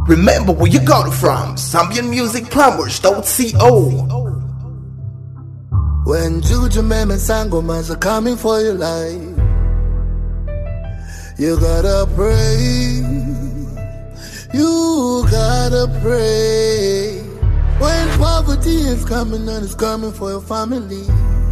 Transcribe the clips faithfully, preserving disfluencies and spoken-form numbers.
Remember where you got it from. Zambian Music Plumbers dot co. When Juju Mem and Sangomas are coming for your life, you gotta pray. You gotta pray. When poverty is coming and it's coming for your family,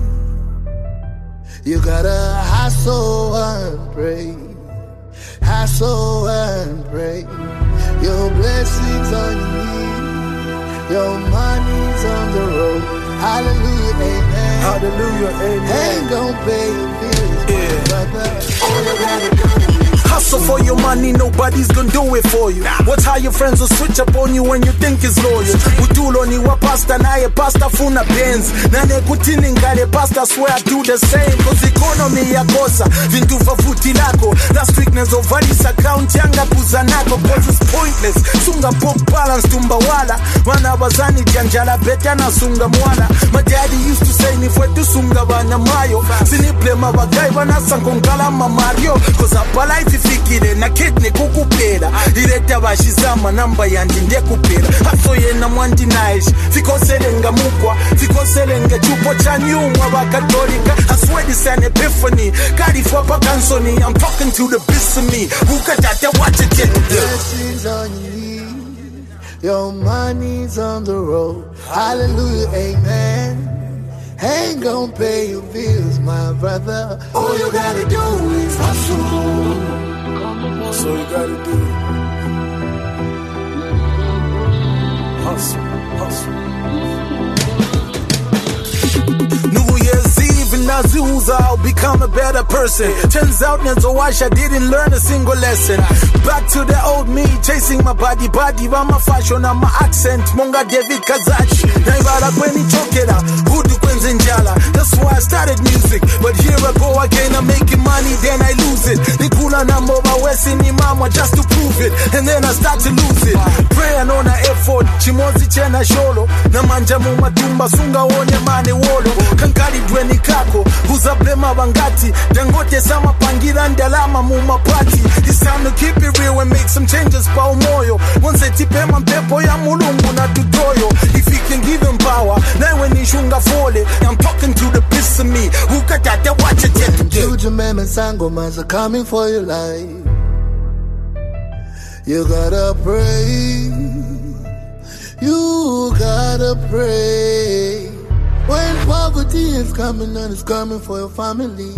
you gotta hustle and pray. Hustle and pray. Your blessings on you, your money's on the road. Hallelujah, amen. Hallelujah, amen. Ain't gon' pay your bills, yeah, brother. All you gotta do is hustle for your money, nobody's gonna do it for you. What's how your friends will switch up on you when you think is loyal. Utulo ni wa pasta naye pasta funa Benz. Nane kutini ngale pasta swear I do the same. Cause economy ya kosa, vintu va futi lako. That strictness of valis account yanga kuzanako. Cause it's pointless, sunga pop balance tumba wala. Wana wazani janjala beta na sunga mwala. My daddy used to say ni fwetu sunga wana mayo. Siniple mabagai wana sankongala mamario. Cause apa life fikire na kidney kukupera ireta bashizama namba yandi ndekupera haso yena mwandi naish fikoselenga mukwa fikoselenga chupo cha nyumwa bakatolika I swear this an epiphany kali for pakansoni I'm talking to the beast of me ukatata watch it get blessings on you, your money's on the road. Hallelujah, amen. Ain't gon' pay your bills, my brother. All you gotta do is hustle. That's all you gotta do. Hustle, hustle. New Year's Eve and Nazuza, I'll become a better person. Turns out Nenzowash, I didn't learn a single lesson. Back to the old me, chasing my body, body, my fashion and my accent. Monga David Kazachi, Naibara Kweni Chokera, Hudu Kwenzenjala. That's why I started music. But here I go again, I'm making money, then I lose it. Nikula na moba wesi ni mama just to prove it. And then I start to lose it. Prayer on a effort, Chimozi Chena Sholo. Namanja Mumatumba Sunga One Mane Wolo. Kankari Dweni Kako, Huzablema Bangati. Dangote Sama Pangira Ndalama Muma Party. It's time to keep it real and make some changes pa umoyo. Once I tipe mampepo ya mulungu na tutoyo. If he can give him power, now when he shunga fole, I'm talking to the piss of me. Who got that? Watch it get to Juju Mem and Sangomas are coming for your life. You gotta pray. You gotta pray. When poverty is coming and it's coming for your family,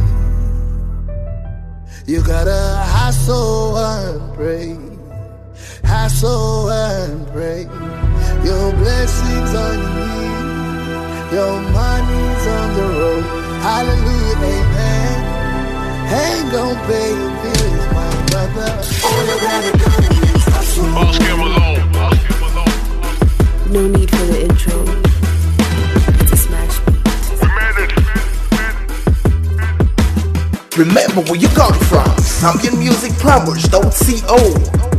you gotta hustle and pray. Hustle and pray. Your blessings on you, your money's on the road. Hallelujah, amen. Ain't gon' pay your bills, my brother. All you gotta do is hustle. Ask him alone. Ask him alone. No need for the intro. It's a smash beat. Remember where you got it from. Zambian Music Plumbers dot co.